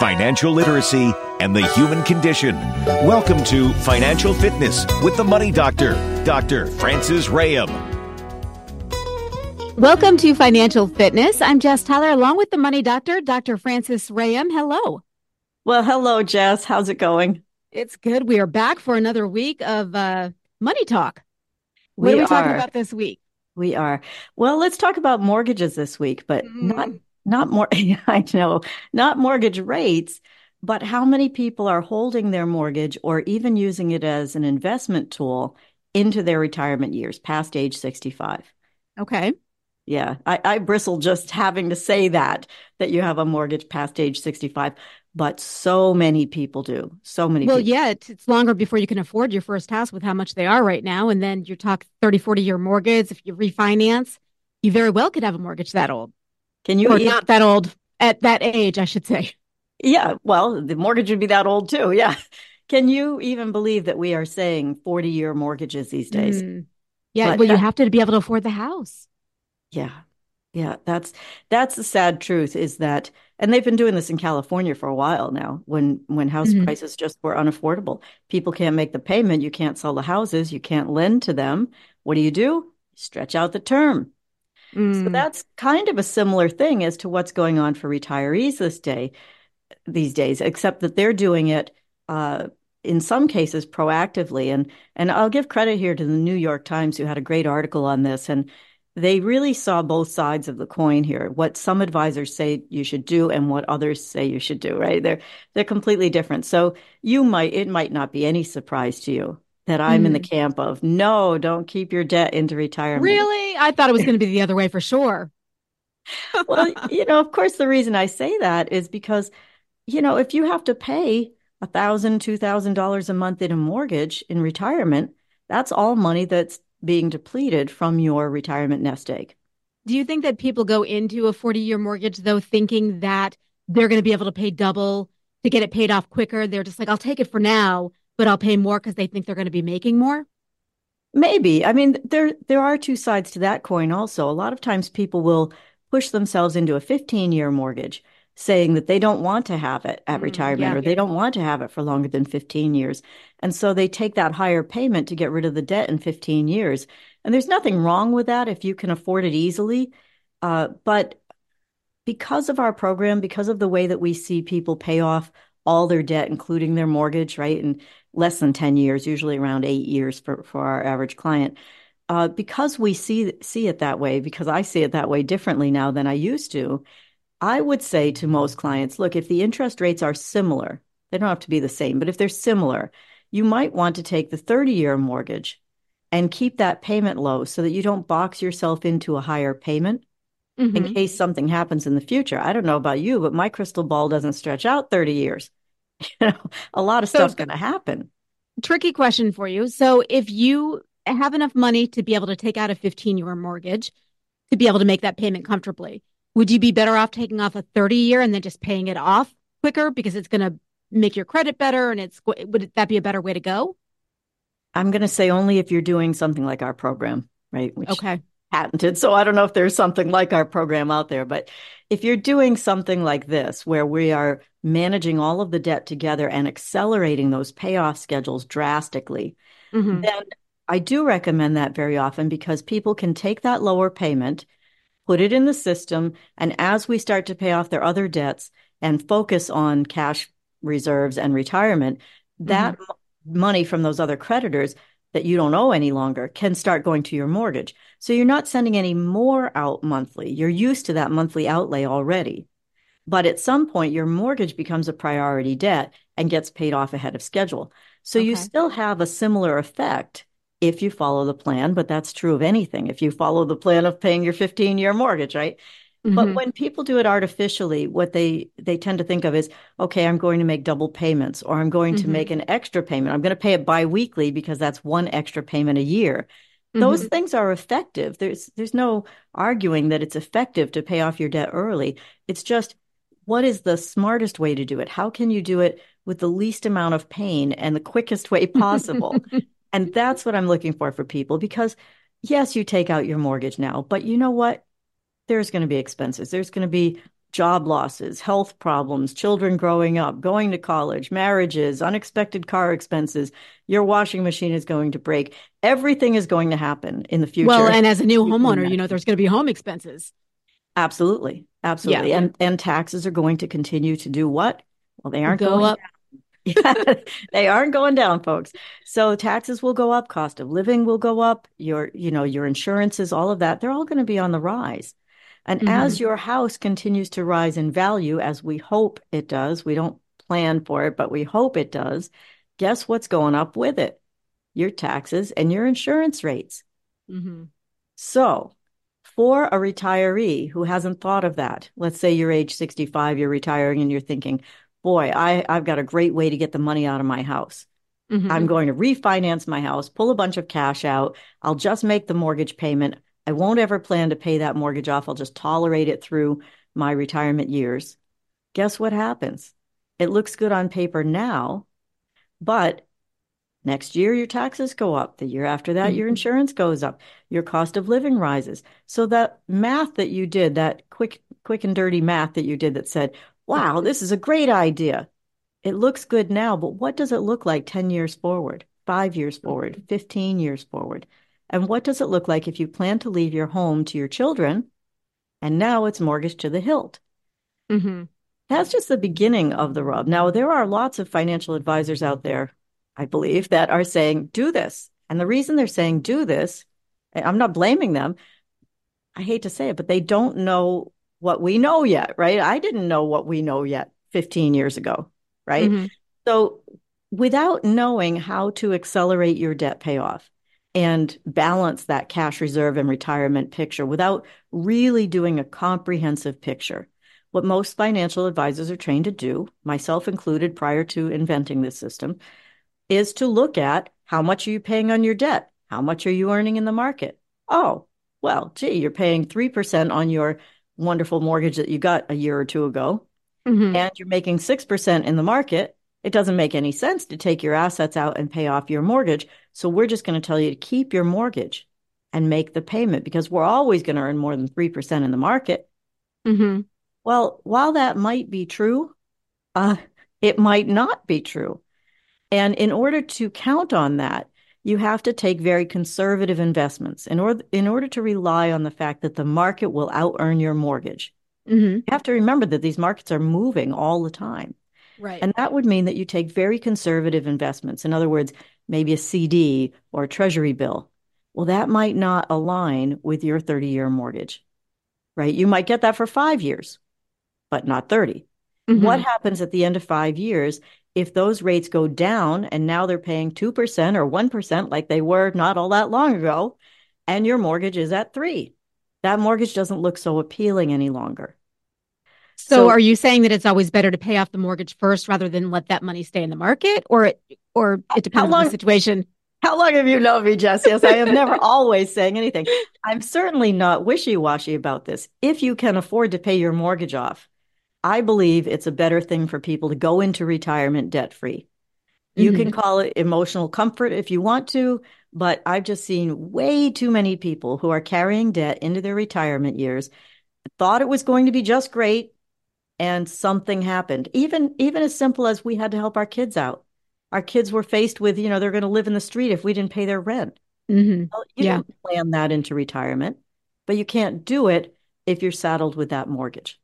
financial literacy, and the human condition. Welcome to Financial Fitness with the Money Doctor, Dr. Francis Rayam. Welcome to Financial Fitness. I'm Jess Tyler, along with the Money Doctor, Dr. Francis Rayam. Hello. Well, hello, Jess. How's it going? It's good. We are back for another week of Money Talk. What are we talking about this week? We are. Well, let's talk about mortgages this week, but not more. I know, not mortgage rates, but how many people are holding their mortgage or even using it as an investment tool into their retirement years past age 65. Okay. Yeah, I bristle just having to say that you have a mortgage past age 65, but so many people do. So many Well, people. yeah, it's longer before you can afford your first house with how much they are right now. And then you're talking 30, 40-year mortgage. If you refinance, you very well could have a mortgage that old. Can you or not that old, at that age, I should say. Yeah, well, the mortgage would be that old too. Yeah. Can you even believe that we are saying 40-year mortgages these days? Yeah, But well, you have to be able to afford the house. Yeah. Yeah, that's the sad truth is that, and they've been doing this in California for a while now, when house prices just were unaffordable. People can't make the payment, you can't sell the houses, you can't lend to them. What do? Stretch out the term. So that's kind of a similar thing as to what's going on for retirees these days, except that they're doing it in some cases proactively. And I'll give credit here to the New York Times, who had a great article on this, and they really saw both sides of the coin here, what some advisors say you should do and what others say you should do, right? They're completely different. So it might not be any surprise to you that I'm in the camp of, no, don't keep your debt into retirement. Really? I thought it was going to be the other way for sure. Well, of course, the reason I say that is because, if you have to pay $1,000, $2,000 a month in a mortgage in retirement, that's all money that's being depleted from your retirement nest egg. Do you think that people go into a 40-year mortgage, though, thinking that they're going to be able to pay double to get it paid off quicker? They're just like, I'll take it for now, but I'll pay more because they think they're going to be making more? Maybe. I mean, there are two sides to that coin also. A lot of times people will push themselves into a 15-year mortgage, saying that they don't want to have it at retirement, or they don't want to have it for longer than 15 years. And so they take that higher payment to get rid of the debt in 15 years. And there's nothing wrong with that if you can afford it easily. But because of our program, because of the way that we see people pay off all their debt, including their mortgage, right, in less than 10 years, usually around 8 years for our average client, because we see it that way, because I see it that way differently now than I used to, I would say to most clients, look, if the interest rates are similar, they don't have to be the same, but if they're similar, you might want to take the 30-year mortgage and keep that payment low so that you don't box yourself into a higher payment in case something happens in the future. I don't know about you, but my crystal ball doesn't stretch out 30 years. A lot of stuff's going to happen. Tricky question for you. So if you have enough money to be able to take out a 15-year mortgage to be able to make that payment comfortably, would you be better off taking off a 30-year and then just paying it off quicker because it's going to make your credit better, and would that be a better way to go? I'm going to say only if you're doing something like our program, right? Which okay. Patented. So I don't know if there's something like our program out there, but if you're doing something like this, where we are managing all of the debt together and accelerating those payoff schedules drastically, then I do recommend that very often, because people can take that lower payment, put it in the system, and as we start to pay off their other debts and focus on cash reserves and retirement, that money from those other creditors that you don't owe any longer can start going to your mortgage. So you're not sending any more out monthly. You're used to that monthly outlay already. But at some point, your mortgage becomes a priority debt and gets paid off ahead of schedule. So you still have a similar effect if you follow the plan, but that's true of anything. If you follow the plan of paying your 15-year mortgage, right? But when people do it artificially, what they tend to think of is, okay, I'm going to make double payments, or I'm going to make an extra payment. I'm going to pay it biweekly because that's one extra payment a year. Those things are effective. There's no arguing that it's effective to pay off your debt early. It's just, what is the smartest way to do it? How can you do it with the least amount of pain and the quickest way possible? And that's what I'm looking for people, because yes, you take out your mortgage now, but you know what? There's going to be expenses. There's going to be job losses, health problems, children growing up, going to college, marriages, unexpected car expenses. Your washing machine is going to break. Everything is going to happen in the future. Well, and as a new homeowner, there's going to be home expenses. Absolutely. Absolutely. Yeah. And taxes are going to continue to do what? Well, they aren't Go going up. down. Yeah, they aren't going down, folks. So taxes will go up, cost of living will go up, your insurances, all of that, they're all going to be on the rise. And as your house continues to rise in value, as we hope it does, we don't plan for it, but we hope it does, guess what's going up with it? Your taxes and your insurance rates. So for a retiree who hasn't thought of that, let's say you're age 65, you're retiring and you're thinking, boy, I've got a great way to get the money out of my house. I'm going to refinance my house, pull a bunch of cash out. I'll just make the mortgage payment. I won't ever plan to pay that mortgage off. I'll just tolerate it through my retirement years. Guess what happens? It looks good on paper now, but next year your taxes go up. The year after that, your insurance goes up. Your cost of living rises. So that math that you did, that quick and dirty math that you did that said, wow, this is a great idea. It looks good now, but what does it look like 10 years forward, 5 years forward, 15 years forward? And what does it look like if you plan to leave your home to your children and now it's mortgaged to the hilt? That's just the beginning of the rub. Now, there are lots of financial advisors out there, I believe, that are saying, do this. And the reason they're saying do this, I'm not blaming them. I hate to say it, but they don't know what we know yet, right? I didn't know what we know yet 15 years ago, right? So without knowing how to accelerate your debt payoff and balance that cash reserve and retirement picture, without really doing a comprehensive picture, what most financial advisors are trained to do, myself included prior to inventing this system, is to look at how much are you paying on your debt? How much are you earning in the market? Oh, well, gee, you're paying 3% on your wonderful mortgage that you got a year or two ago, and you're making 6% in the market. It doesn't make any sense to take your assets out and pay off your mortgage. So we're just going to tell you to keep your mortgage and make the payment because we're always going to earn more than 3% in the market. Well, while that might be true, it might not be true. And in order to count on that, you have to take very conservative investments in order to rely on the fact that the market will out-earn your mortgage. You have to remember that these markets are moving all the time. Right. And that would mean that you take very conservative investments. In other words, maybe a CD or a treasury bill. Well, that might not align with your 30-year mortgage, right? You might get that for 5 years, but not 30. What happens at the end of 5 years if those rates go down and now they're paying 2% or 1% like they were not all that long ago, and your mortgage is at 3%? That mortgage doesn't look so appealing any longer. So are you saying that it's always better to pay off the mortgage first rather than let that money stay in the market, or it depends on the situation? How long have you known me, Jess? Yes, I am never always saying anything. I'm certainly not wishy-washy about this. If you can afford to pay your mortgage off, I believe it's a better thing for people to go into retirement debt-free. You can call it emotional comfort if you want to, but I've just seen way too many people who are carrying debt into their retirement years, thought it was going to be just great, and something happened. Even as simple as we had to help our kids out. Our kids were faced with, they're going to live in the street if we didn't pay their rent. Well, you don't plan that into retirement, but you can't do it if you're saddled with that mortgage.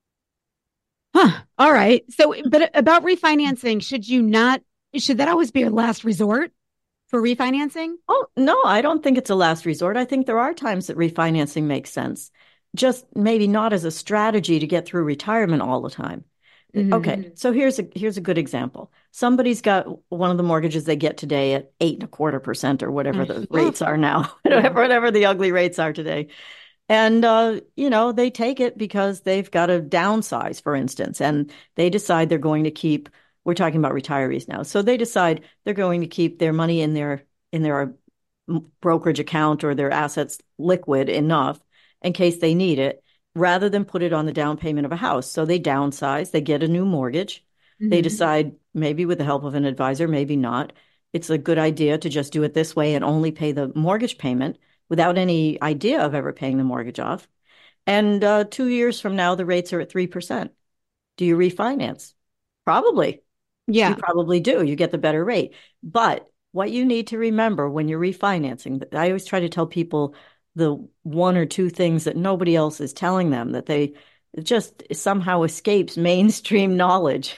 All right. So, but about refinancing, should that always be your last resort for refinancing? Oh, no, I don't think it's a last resort. I think there are times that refinancing makes sense. Just maybe not as a strategy to get through retirement all the time. Okay, so here's a good example. Somebody's got one of the mortgages they get today at 8.25% or whatever the rates are now, whatever the ugly rates are today. And, they take it because they've got to downsize, for instance, and they decide they're going to keep, we're talking about retirees now. So they decide they're going to keep their money in their brokerage account or their assets liquid enough in case they need it, rather than put it on the down payment of a house. So they downsize, they get a new mortgage. They decide, maybe with the help of an advisor, maybe not, it's a good idea to just do it this way and only pay the mortgage payment without any idea of ever paying the mortgage off. And 2 years from now, the rates are at 3%. Do you refinance? Probably. You Yeah. probably do. You get the better rate. But what you need to remember when you're refinancing, I always try to tell people the one or two things that nobody else is telling them, that they it just somehow escapes mainstream knowledge.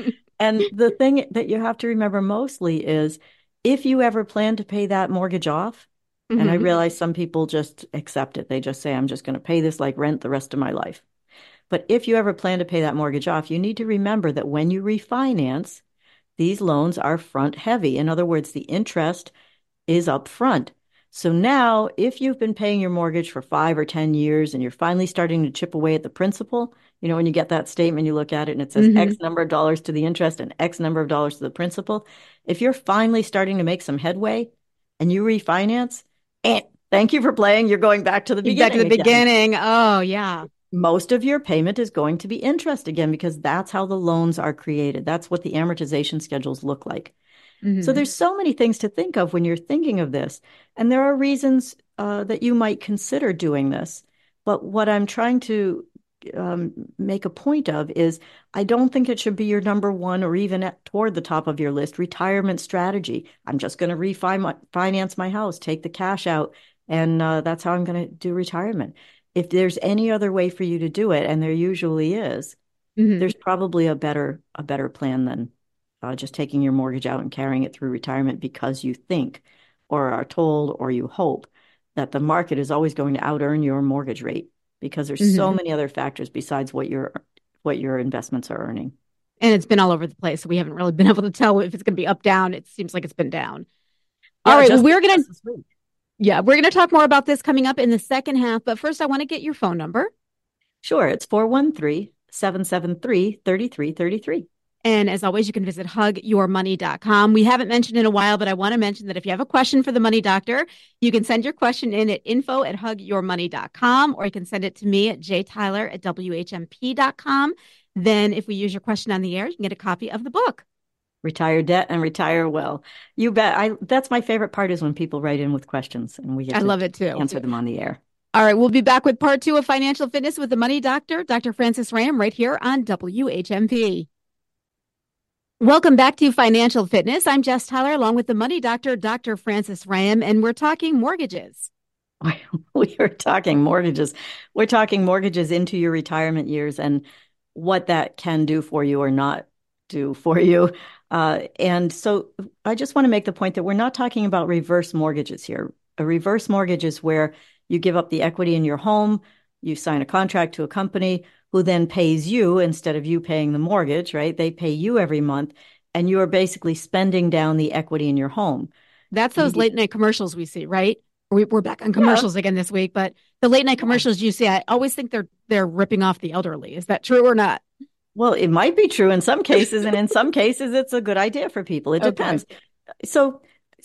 And the thing that you have to remember mostly is if you ever plan to pay that mortgage off, and I Hmm. realize some people just accept it. They just say, I'm just going to pay this like rent the rest of my life. But if you ever plan to pay that mortgage off, you need to remember that when you refinance, these loans are front heavy. In other words, the interest is up front. So now, if you've been paying your mortgage for 5 or 10 years and you're finally starting to chip away at the principal, when you get that statement, you look at it and it says Hmm. X number of dollars to the interest and X number of dollars to the principal. If you're finally starting to make some headway and you refinance, and thank you for playing, you're going back to the Back to the beginning again. beginning. Oh, yeah. Most of your payment is going to be interest again because that's how the loans are created. That's what the amortization schedules look like. So Hmm. there's so many things to think of when you're thinking of this. And there are reasons that you might consider doing this. But what I'm trying to make a point of is I don't think it should be your number one or even toward the top of your list retirement strategy. I'm just going to refinance my house, take the cash out, and that's how I'm going to do retirement. If there's any other way for you to do it, and there usually is, Hmm. there's probably a better plan than just taking your mortgage out and carrying it through retirement because you think or are told or you hope that the market is always going to out earn your mortgage rate because there's so Hmm. many other factors besides what your investments are earning. And it's been all over the place. So we haven't really been able to tell if it's going to be up, down. It seems like it's been down. All Yeah, right. Well, just we're going to, just this week. yeah, we're going to talk more about this coming up in the second half. But first, I want to get your phone number. Sure, it's 413-773-3333. And as always, you can visit hugyourmoney.com. We haven't mentioned in a while, but I want to mention that if you have a question for the money doctor, you can send your question in at info@hugyourmoney.com, or you can send it to me at jtyler@whmp.com. Then if we use your question on the air, you can get a copy of the book. Retire debt and retire well. You bet. That's my favorite part is when people write in with questions and we get I to love it too. answer them on the air. All right, we'll be back with part two of Financial Fitness with the Money Doctor, Dr. Francis Ram, right here on WHMP. Welcome back to Financial Fitness. I'm Jess Tyler, along with the Money Doctor, Dr. Francis Ram, and we're talking mortgages. We are talking mortgages. We're talking mortgages into your retirement years and what that can do for you or not do for you. And so I just want to make the point that we're not talking about reverse mortgages here. A reverse mortgage is where you give up the equity in your home, you sign a contract to a company who then pays you instead of you paying the mortgage, right? They pay you every month, and you are basically spending down the equity in your home. That's those late night commercials we see, right? We're back on Yeah, commercials again this week, but the late night yeah. commercials you see, I always think they're ripping off the elderly. Is that true or not? Well, it might be true in some cases, and in some cases, it's a good idea for people. It Okay. depends. So,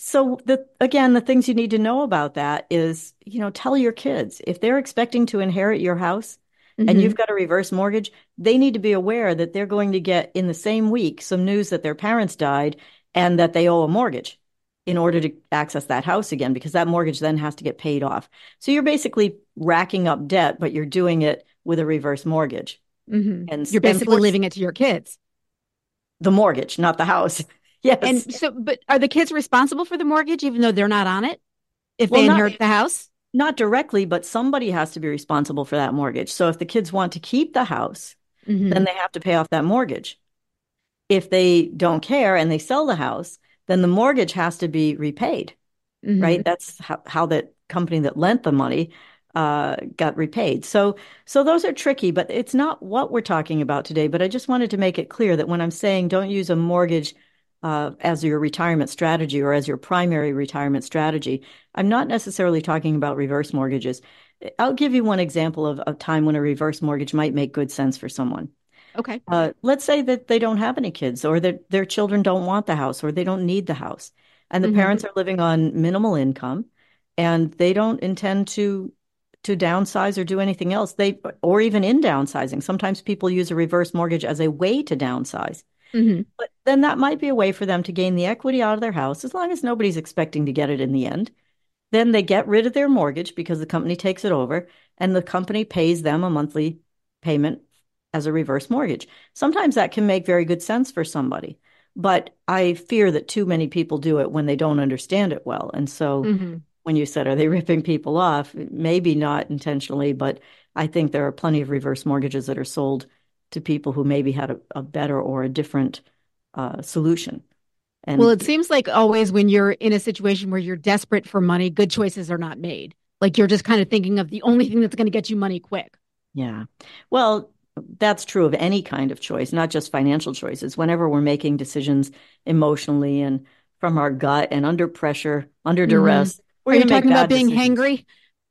the things you need to know about that is, tell your kids if they're expecting to inherit your house and Hmm. you've got a reverse mortgage, they need to be aware that they're going to get in the same week some news that their parents died and that they owe a mortgage in order to access that house again, because that mortgage then has to get paid off. So you're basically racking up debt, but you're doing it with a reverse mortgage. Hmm. You're And basically for leaving it to your kids. the mortgage, not the house. Yes. And so, but are the kids responsible for the mortgage even though they're not on it if Well, they not inherit the house? not directly, but somebody has to be responsible for that mortgage. So if the kids want to keep the house, then Hmm. they have to pay off that mortgage. If they don't care and they sell the house, then the mortgage has to be repaid, Hmm. right? That's how that company that lent the money got repaid. So those are tricky, but it's not what we're talking about today. But I just wanted to make it clear that when I'm saying don't use a mortgage as your retirement strategy or as your primary retirement strategy, I'm not necessarily talking about reverse mortgages. I'll give you one example of a time when a reverse mortgage might make good sense for someone. Okay. Let's say that they don't have any kids or that their children don't want the house or they don't need the house. And the Hmm. parents are living on minimal income and they don't intend to downsize or do anything else. Or even in downsizing. Sometimes people use a reverse mortgage as a way to downsize. Hmm. But then that might be a way for them to gain the equity out of their house as long as nobody's expecting to get it in the end. Then they get rid of their mortgage because the company takes it over, and the company pays them a monthly payment as a reverse mortgage. Sometimes that can make very good sense for somebody, but I fear that too many people do it when they don't understand it well. And so Hmm. when you said, are they ripping people off? Maybe not intentionally, but I think there are plenty of reverse mortgages that are sold to people who maybe had a better or a different solution. Well, And it seems like always when you're in a situation where you're desperate for money, good choices are not made. Like you're just kind of thinking of the only thing that's going to get you money quick. yeah, well, that's true of any kind of choice, not just financial choices. Whenever we're making decisions emotionally and from our gut and under pressure, under Hmm. duress, we're Are going you to make talking about bad being decisions. hangry?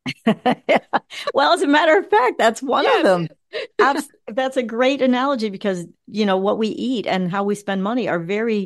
Well, as a matter of fact, that's one of Yes. them. That's a great analogy because, what we eat and how we spend money are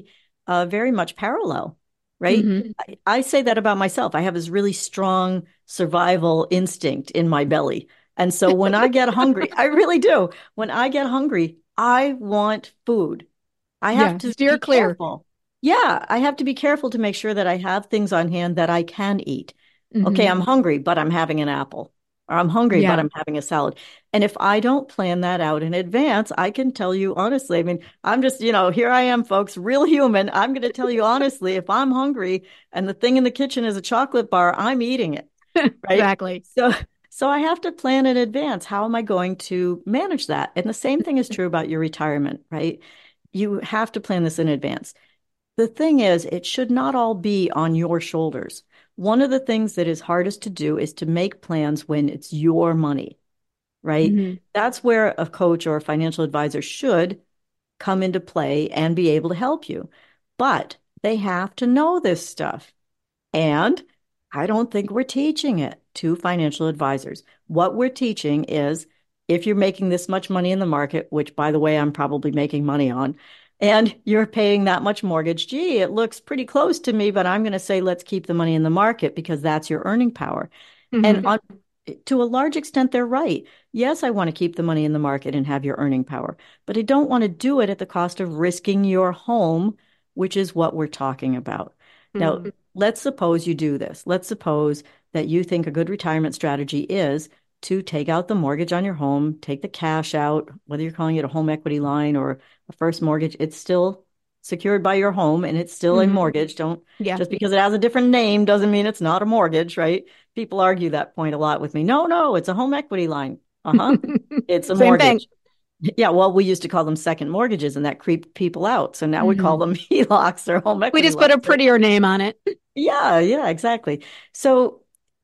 very much parallel, right? Hmm. I say that about myself. I have this really strong survival instinct in my belly. And so when I get hungry, I really do. When I get hungry, I want food. I have Yeah. to Steer be clear. careful. Yeah, I have to be careful to make sure that I have things on hand that I can eat. Okay, Hmm. I'm hungry, but I'm having an apple. Or I'm hungry, but Yeah. I'm having a salad. And if I don't plan that out in advance, I can tell you honestly, I mean, I'm just, here I am, folks, real human. I'm going to tell you honestly, if I'm hungry and the thing in the kitchen is a chocolate bar, I'm eating it, right? Exactly. So I have to plan in advance. How am I going to manage that? And the same thing is true about your retirement, right? You have to plan this in advance. The thing is, it should not all be on your shoulders. One of the things that is hardest to do is to make plans when it's your money, right? Hmm. That's where a coach or a financial advisor should come into play and be able to help you. But they have to know this stuff. And I don't think we're teaching it to financial advisors. What we're teaching is if you're making this much money in the market, which by the way, I'm probably making money on, and you're paying that much mortgage, gee, it looks pretty close to me, but I'm going to say let's keep the money in the market because that's your earning power. And Hmm. to a large extent, they're right. Yes, I want to keep the money in the market and have your earning power, but I don't want to do it at the cost of risking your home, which is what we're talking about. Now, Hmm. let's suppose you do this. Let's suppose that you think a good retirement strategy is to take out the mortgage on your home, take the cash out, whether you're calling it a home equity line or a first mortgage, it's still secured by your home and it's still a Hmm. mortgage. Don't Yeah. just because it has a different name doesn't mean it's not a mortgage, right? People argue that point a lot with me. No, no, it's a home equity line. Uh-huh. It's a Same thing. mortgage. Yeah, well, we used to call them second mortgages and that creeped people out. So now we call Hmm. them HELOCs or home We equity just put lines, a right? prettier name on it. Yeah, yeah, exactly. So,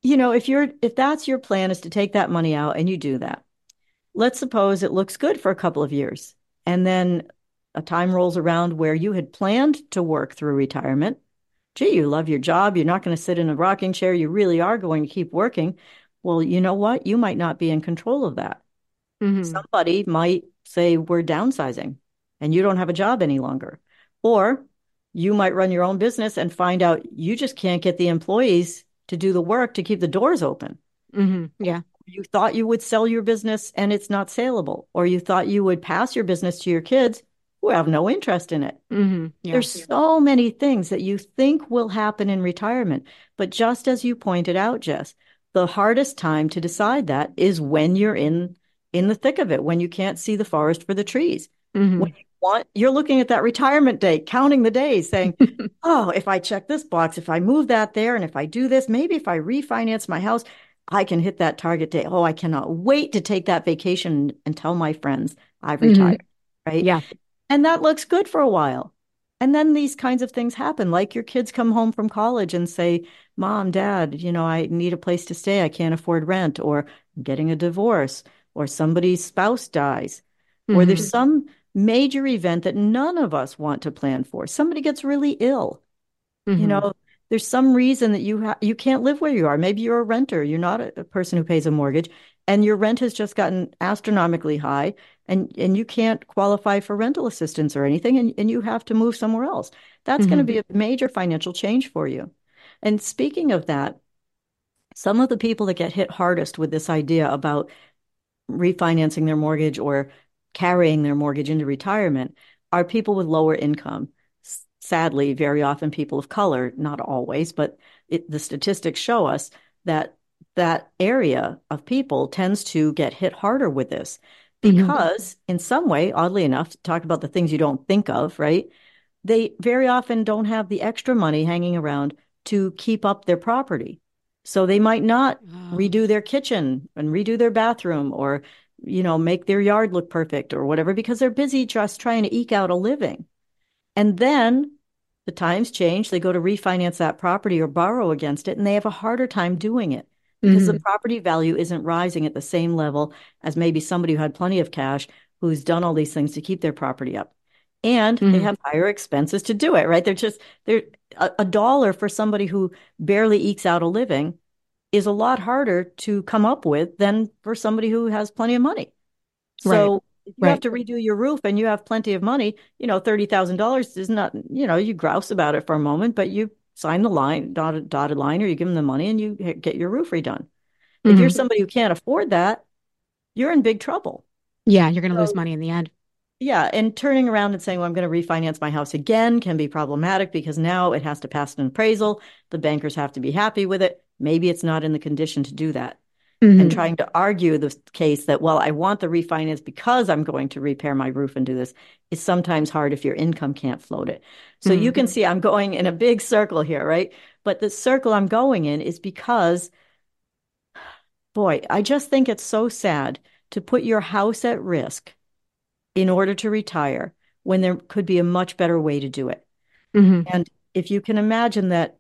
if that's your plan is to take that money out and you do that, let's suppose it looks good for a couple of years. And then a time rolls around where you had planned to work through retirement. Gee, you love your job. You're not going to sit in a rocking chair. You really are going to keep working. Well, you know what? You might not be in control of that. Hmm. Somebody might say, we're downsizing and you don't have a job any longer. Or you might run your own business and find out you just can't get the employees to do the work to keep the doors open. Hmm. Yeah. You thought you would sell your business and it's not saleable, or you thought you would pass your business to your kids who have no interest in it. Hmm. Yeah. There's so many things that you think will happen in retirement. But just as you pointed out, Jess, the hardest time to decide that is when you're in the thick of it, when you can't see the forest for the trees. When Hmm. you're looking at that retirement date, counting the days, saying, oh, if I check this box, if I move that there, and if I do this, maybe if I refinance my house, I can hit that target date. Oh, I cannot wait to take that vacation and tell my friends I've Hmm. retired, right? Yeah. And that looks good for a while. And then these kinds of things happen, like your kids come home from college and say, Mom, Dad, I need a place to stay. I can't afford rent, or I'm getting a divorce, or somebody's spouse dies, or there's Hmm. some major event that none of us want to plan for. Somebody gets really ill. You Hmm. know, there's some reason that you can't live where you are. Maybe you're a renter. You're not a person who pays a mortgage, and your rent has just gotten astronomically high, and you can't qualify for rental assistance or anything, and you have to move somewhere else. That's going to Hmm. be a major financial change for you. And speaking of that, some of the people that get hit hardest with this idea about refinancing their mortgage or carrying their mortgage into retirement are people with lower income. sadly, very often people of color, not always, but the statistics show us that that area of people tends to get hit harder with this Hmm. because, in some way, oddly enough, talk about the things you don't think of, right? They very often don't have the extra money hanging around to keep up their property. So they might not Oh. redo their kitchen and redo their bathroom or, make their yard look perfect or whatever because they're busy just trying to eke out a living. And then the times change. They go to refinance that property or borrow against it, and they have a harder time doing it because the Hmm. property value isn't rising at the same level as maybe somebody who had plenty of cash who's done all these things to keep their property up. And they Hmm. have higher expenses to do it, right? They're a dollar for somebody who barely ekes out a living is a lot harder to come up with than for somebody who has plenty of money. Right. So if you have Right. to redo your roof and you have plenty of money, $30,000 is not, you grouse about it for a moment, but you sign the line, dotted line, or you give them the money and you get your roof redone. If you're Hmm. somebody who can't afford that, you're in big trouble. Yeah, you're going to lose So money in the end. yeah, and turning around and saying, well, I'm going to refinance my house again can be problematic because now it has to pass an appraisal. The bankers have to be happy with it. Maybe it's not in the condition to do that. And Hmm. trying to argue the case that, well, I want the refinance because I'm going to repair my roof and do this is sometimes hard if your income can't float it. So you Hmm. can see I'm going in a big circle here, right? But the circle I'm going in is because, boy, I just think it's so sad to put your house at risk in order to retire when there could be a much better way to do it. Hmm. And if you can imagine that,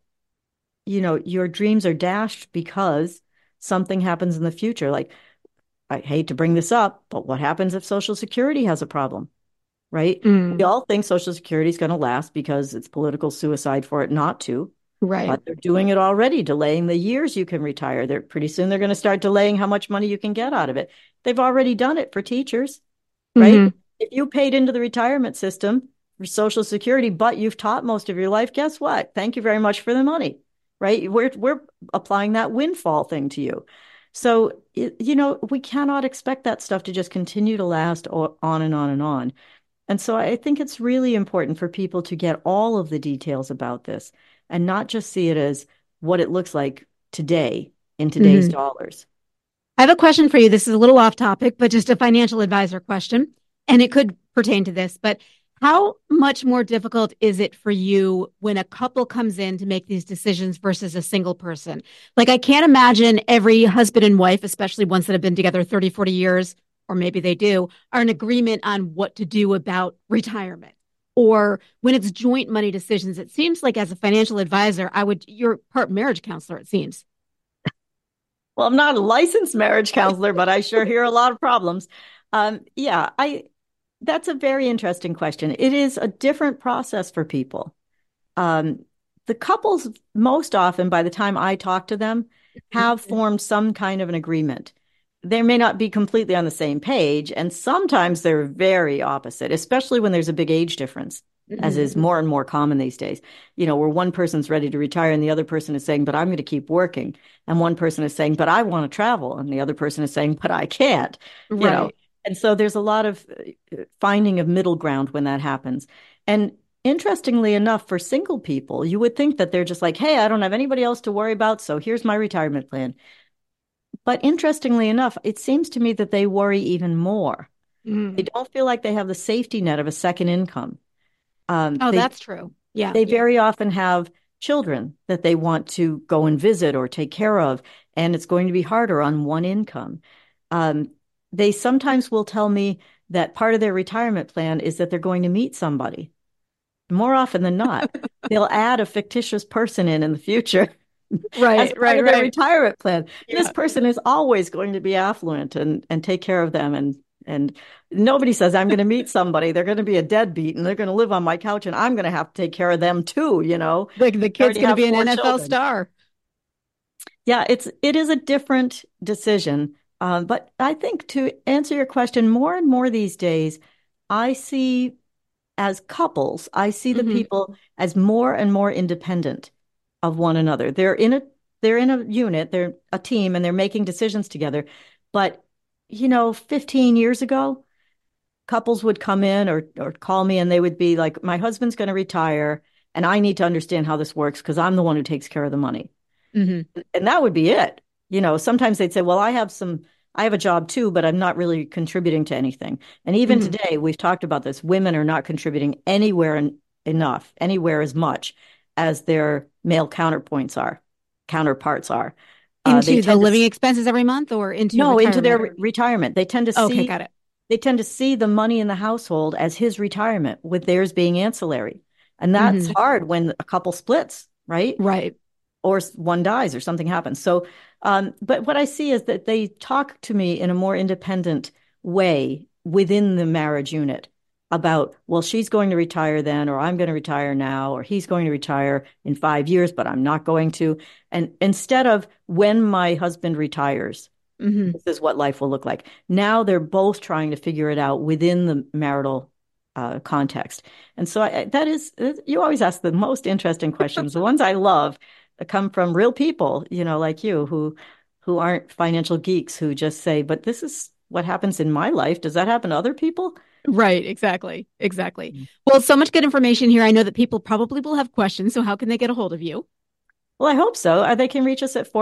your dreams are dashed because something happens in the future, like I hate to bring this up, but what happens if Social Security has a problem, right? We Mm. all think Social Security is going to last because it's political suicide for it not to, Right. but they're doing it already, delaying the years you can retire. They're pretty soon they're going to start delaying how much money you can get out of it. They've already done it for teachers, right? Hmm. If you paid into the retirement system for Social Security, but you've taught most of your life, guess what? Thank you very much for the money, right? We're applying that windfall thing to you. So, we cannot expect that stuff to just continue to last on and on and on. And so I think it's really important for people to get all of the details about this and not just see it as what it looks like today in today's Hmm. dollars. I have a question for you. This is a little off topic, but just a financial advisor question, and it could pertain to this. But how much more difficult is it for you when a couple comes in to make these decisions versus a single person? Like, I can't imagine every husband and wife, especially ones that have been together 30, 40 years, or maybe they do, are in agreement on what to do about retirement. Or when it's joint money decisions, it seems like as a financial advisor, you're part marriage counselor, it seems. Well, I'm not a licensed marriage counselor, but I sure hear a lot of problems. Yeah, that's a very interesting question. It is a different process for people. Um, the couples, most often, by the time I talk to them, have formed some kind of an agreement. They may not be completely on the same page, and sometimes they're very opposite, especially when there's a big age difference, as Mhm. is more and more common these days. Where one person's ready to retire and the other person is saying, but I'm going to keep working. And one person is saying, but I want to travel. And the other person is saying, but I can't, you know. Right. And so there's a lot of finding of middle ground when that happens. And interestingly enough, for single people, you would think that they're just like, hey, I don't have anybody else to worry about, so here's my retirement plan. But interestingly enough, it seems to me that they worry even more. They Mhm. don't feel like they have the safety net of a second income. Um, Oh, they that's true. Yeah. they very often have children that they want to go and visit or take care of, and it's going to be harder on one income. Um, they sometimes will tell me that part of their retirement plan is that they're going to meet somebody. More often than not, they'll add a fictitious person in the future as Right, a part right, of their right. retirement plan. This Yeah. person is always going to be affluent and take care of them and nobody says I'm going to meet somebody. They're going to be a deadbeat and they're going to live on my couch and I'm going to have to take care of them too. Like the I kid's already going to have be an four NFL children. star. Yeah, it is a different decision. But I think to answer your question, more and more these days, I see as couples, I see the Hmm. people as more and more independent of one another. They're in a unit, they're a team, and they're making decisions together. But 15 years ago, couples would come in or call me and they would be like, my husband's going to retire. and I need to understand how this works because I'm the one who takes care of the money. Mm-hmm. And that would be it. Sometimes they'd say, well, I have a job too, but I'm not really contributing to anything. And even Mm-hmm. today, we've talked about this. Women are not contributing anywhere as much as their male counterparts are. They Into the tend living to expenses every month or into no into their retirement? retirement. Okay, got it. They tend to see the money in the household as his retirement, with theirs being ancillary. And that's Mm-hmm. hard when a couple splits, right? Right. Or one dies or something happens. So, but what I see is that they talk to me in a more independent way within the marriage unit about, well, she's going to retire then, or I'm going to retire now, or he's going to retire in 5 years, but I'm not going to. And instead of when my husband retires, Mm-hmm. this is what life will look like. Now they're both trying to figure it out within the marital context. And so you always ask the most interesting questions. The ones I love come from real people, like you, who aren't financial geeks, who just say, but this is what happens in my life. Does that happen to other people? Right, exactly. Exactly. Well, so much good information here. I know that people probably will have questions. So how can they get a hold of you? Well, I hope so. They can reach us at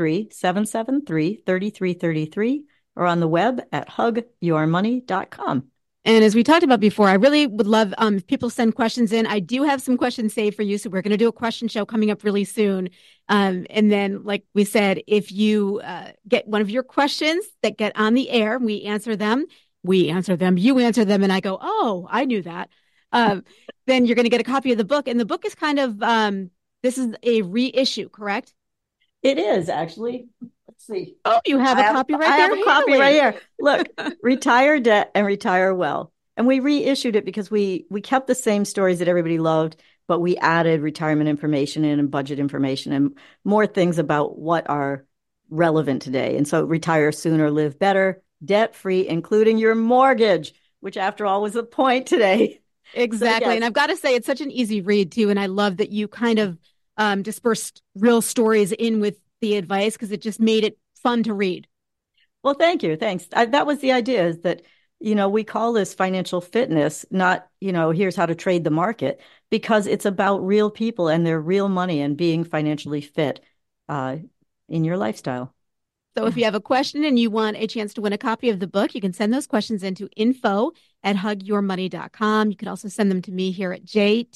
413-773-3333 or on the web at hugyourmoney.com. And as we talked about before, I really would love if people send questions in. I do have some questions saved for you. So we're going to do a question show coming up really soon. And then, like we said, if you get one of your questions that get on the air, we answer them, you answer them, and I go, oh, I knew that. Then you're going to get a copy of the book. And the book is kind of, this is a reissue, correct? It is actually. Let's see. Oh, you have a copy right there? I have a copy right here. Look, Retire Debt and Retire Well. And we reissued it because we kept the same stories that everybody loved, but we added retirement information in and budget information and more things about what are relevant today. And so Retire Sooner, Live Better, Debt Free, including your mortgage, which after all was the point today. Exactly. So, yes. And I've got to say, it's such an easy read too. And I love that you kind of dispersed real stories in with the advice because it just made it fun to read. Well, thank you. Thanks. That was the idea, is that, we call this financial fitness, not, here's how to trade the market, because it's about real people and their real money and being financially fit in your lifestyle. So if you have a question and you want a chance to win a copy of the book, you can send those questions into info@hugyourmoney.com. You can also send them to me here at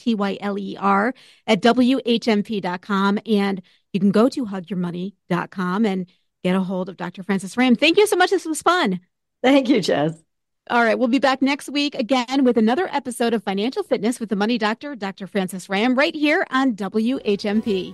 jtyler@whmp.com. And you can go to hugyourmoney.com and get a hold of Dr. Frances Ram. Thank you so much. This was fun. Thank you, Jess. All right. We'll be back next week again with another episode of Financial Fitness with the Money Doctor, Dr. Frances Ram, right here on WHMP.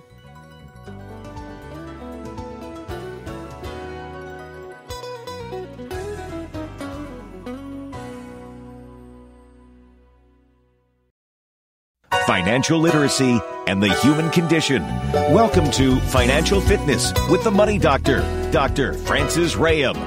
Financial literacy and the human condition. Welcome to Financial Fitness with the Money Doctor, Dr. Frances Ram.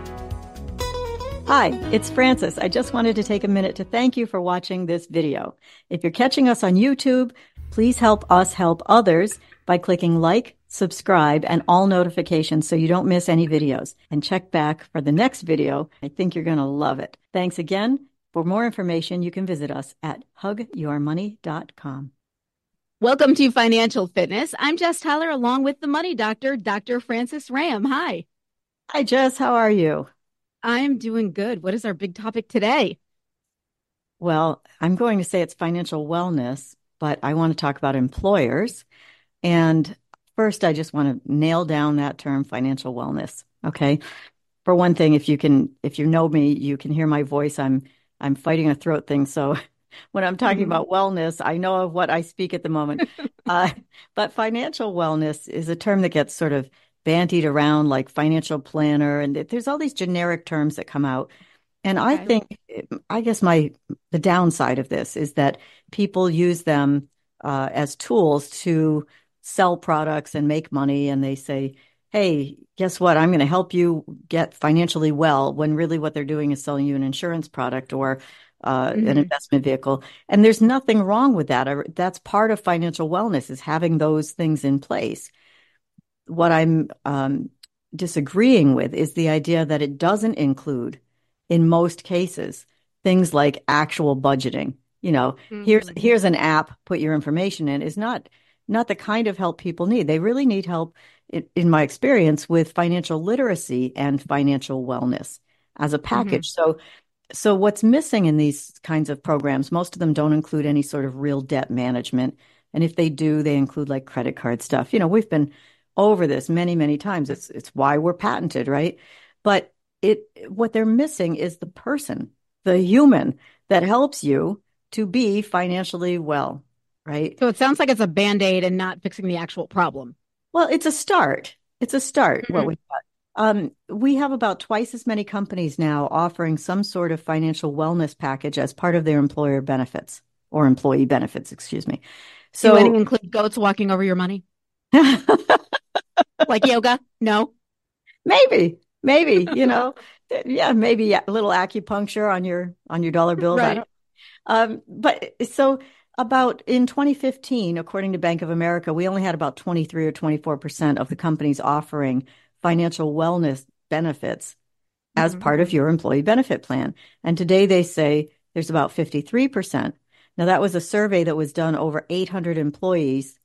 Hi, it's Frances. I just wanted to take a minute to thank you for watching this video. If you're catching us on YouTube, please help us help others by clicking like, subscribe, and all notifications so you don't miss any videos. And check back for the next video. I think you're going to love it. Thanks again. For more information, you can visit us at hugyourmoney.com. Welcome to Financial Fitness. I'm Jess Tyler, along with the Money Doctor, Dr. Frances Ram. Hi. Hi, Jess. How are you? I'm doing good. What is our big topic today? Well, I'm going to say it's financial wellness, but I want to talk about employers. And first, I just want to nail down that term, financial wellness. Okay. For one thing, if you know me, you can hear my voice. I'm fighting a throat thing. So when I'm talking about wellness, I know of what I speak at the moment. But financial wellness is a term that gets sort of bandied around like financial planner. And there's all these generic terms that come out. And I think, I guess the downside of this is that people use them as tools to sell products and make money. And they say, hey, guess what? I'm going to help you get financially well, when really what they're doing is selling you an insurance product or an investment vehicle. And there's nothing wrong with that. That's part of financial wellness, is having those things in place. What I'm disagreeing with is the idea that it doesn't include, in most cases, things like actual budgeting. Here's an app, put your information in, is not the kind of help people need. They really need help, in my experience, with financial literacy and financial wellness as a package. So what's missing in these kinds of programs, most of them don't include any sort of real debt management. And if they do, they include like credit card stuff. We've been over this many, many times. It's why we're patented, right? But what they're missing is the person, the human that helps you to be financially well, right? So it sounds like it's a Band-Aid and not fixing the actual problem. Well, it's a start. It's a start, what we've got. We have about twice as many companies now offering some sort of financial wellness package as part of their employer benefits or employee benefits, excuse me. So, do any include goats walking over your money? Like yoga? No? Maybe, yeah, maybe a little acupuncture on your dollar bills. Right. But so about in 2015, according to Bank of America, we only had about 23 or 24% of the companies offering financial wellness benefits as part of your employee benefit plan. And today they say there's about 53%. Now, that was a survey that was done over 800 employers,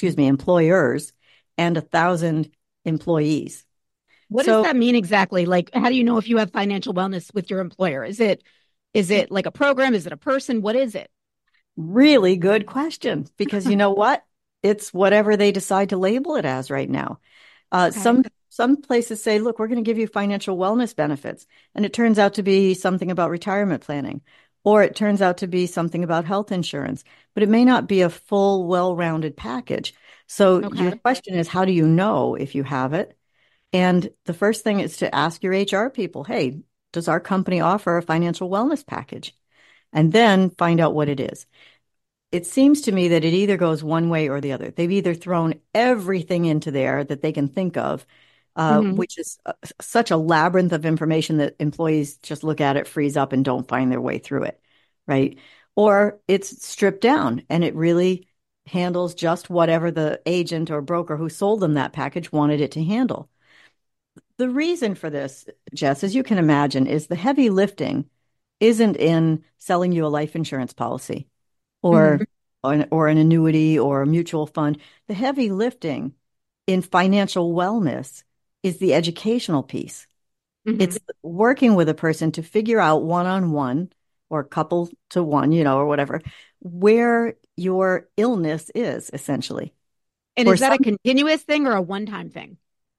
and 1,000 employees. What does that mean exactly? Like, how do you know if you have financial wellness with your employer? Is it like a program? Is it a person? What is it? Really good question, because you know what? It's whatever they decide to label it as right now. Some places say, look, we're going to give you financial wellness benefits. And it turns out to be something about retirement planning, or it turns out to be something about health insurance, but it may not be a full, well-rounded package. So your question is, how do you know if you have it? And the first thing is to ask your HR people, hey, does our company offer a financial wellness package? And then find out what it is. It seems to me that it either goes one way or the other. They've either thrown everything into there that they can think of, which is such a labyrinth of information that employees just look at it, freeze up, and don't find their way through it, right? Or it's stripped down and it really handles just whatever the agent or broker who sold them that package wanted it to handle. The reason for this, Jess, as you can imagine, is the heavy lifting isn't in selling you a life insurance policy or an annuity or a mutual fund. The heavy lifting in financial wellness is the educational piece. It's working with a person to figure out one-on-one or couple to one, or whatever, where your illness is essentially. And is that a continuous thing or a one-time thing?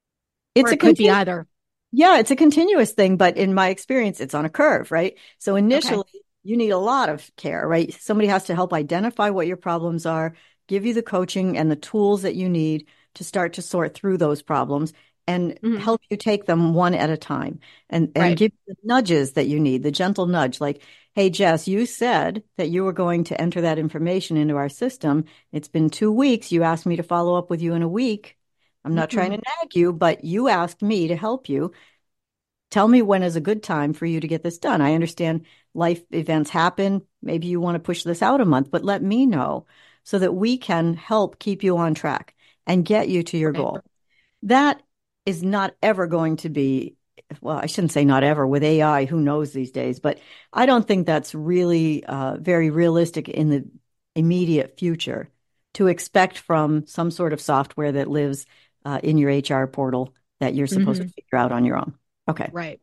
It could be either. Yeah, it's a continuous thing, but in my experience, it's on a curve, right? So initially, you need a lot of care, right? Somebody has to help identify what your problems are, give you the coaching and the tools that you need to start to sort through those problems and help you take them one at a time and give you the nudges that you need, the gentle nudge, like, hey, Jess, you said that you were going to enter that information into our system. It's been 2 weeks. You asked me to follow up with you in a week. I'm not trying to nag you, but you asked me to help you. Tell me when is a good time for you to get this done. I understand life events happen. Maybe you want to push this out a month, but let me know so that we can help keep you on track and get you to your goal. That is not ever going to be, well, I shouldn't say not ever with AI, who knows these days, but I don't think that's really very realistic in the immediate future to expect from some sort of software that lives in your HR portal that you're supposed to figure out on your own. Okay. Right.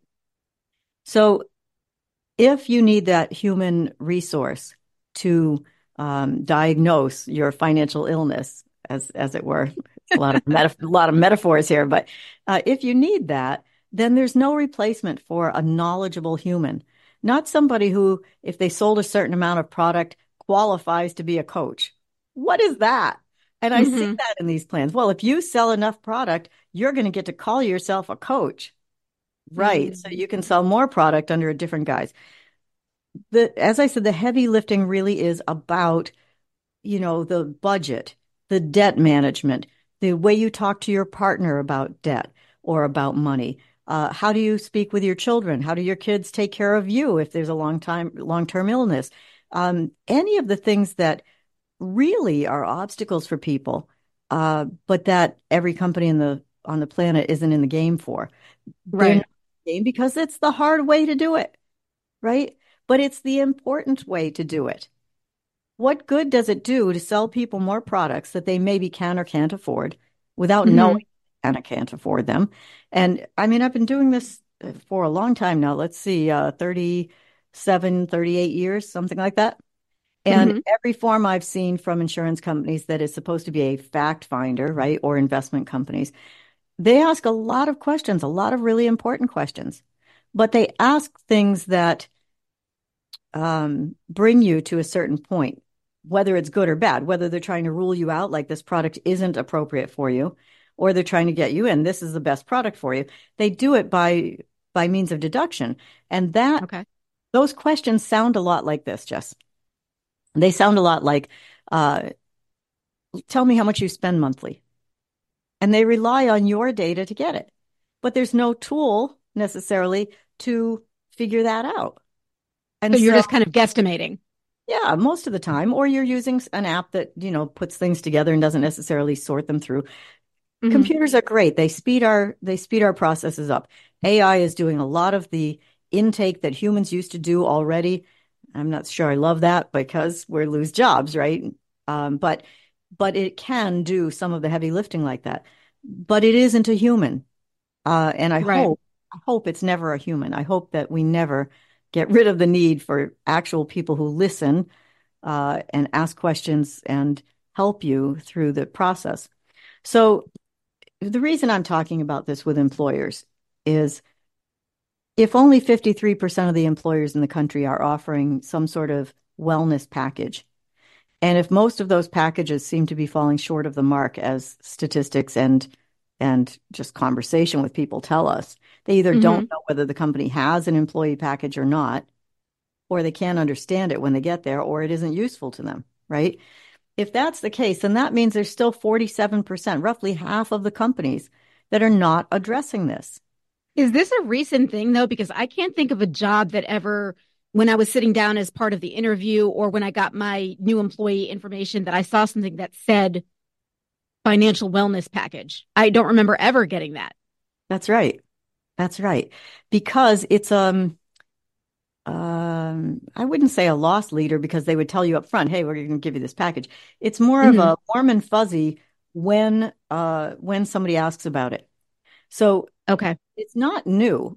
So if you need that human resource to diagnose your financial illness, as it were, a lot of metaphors here, but if you need that, then there's no replacement for a knowledgeable human, not somebody who, if they sold a certain amount of product, qualifies to be a coach. What is that? And I see that in these plans. Well, if you sell enough product, you're going to get to call yourself a coach. Right. So you can sell more product under a different guise. As I said, the heavy lifting really is about, the budget, the debt management, the way you talk to your partner about debt or about money. How do you speak with your children? How do your kids take care of you if there's a long-term illness? Any of the things that really are obstacles for people, but that every company on the planet isn't in the game for. Right. Because it's the hard way to do it, right? But it's the important way to do it. what good does it do to sell people more products that they maybe can or can't afford without Mm-hmm. knowing can or can't afford them? And I mean, I've been doing this for a long time now. Let's see, 37, 38 years, something like that. And Mm-hmm. every form I've seen from insurance companies that is supposed to be a fact finder, right, or investment companies, they ask a lot of questions, a lot of really important questions, but they ask things that bring you to a certain point, whether it's good or bad, whether they're trying to rule you out, like this product isn't appropriate for you, or they're trying to get you in, this is the best product for you. They do it by means of deduction. And Okay. those questions sound a lot like this, Jess. They sound a lot like, uh, tell me how much you spend monthly. And they rely on your data to get it. But there's no tool necessarily to figure that out. So And you're so, just kind of guesstimating. yeah, most of the time, or you're using an app that, puts things together and doesn't necessarily sort them through. Mm-hmm. Computers are great. They speed our processes up. AI is doing a lot of the intake that humans used to do already. I'm not sure I love that because we lose jobs, right? But it can do some of the heavy lifting like that. But it isn't a human. And Right. I hope it's never a human. I hope that we never get rid of the need for actual people who listen, and ask questions and help you through the process. So the reason I'm talking about this with employers is if only 53% of the employers in the country are offering some sort of wellness package, and if most of those packages seem to be falling short of the mark, as statistics and just conversation with people tell us, they either Mm-hmm. don't know whether the company has an employee package or not, or they can't understand it when they get there, or it isn't useful to them, right? If that's the case, then that means there's still 47%, roughly half of the companies that are not addressing this. Is this a recent thing though? Because I can't think of a job that ever, when I was sitting down as part of the interview or when I got my new employee information, that I saw something that said financial wellness package. I don't remember ever getting that. That's right. That's right. Because it's I wouldn't say a loss leader because they would tell you up front, hey, we're going to give you this package. It's more of Mm-hmm. a warm and fuzzy when somebody asks about it. So Okay. it's not new.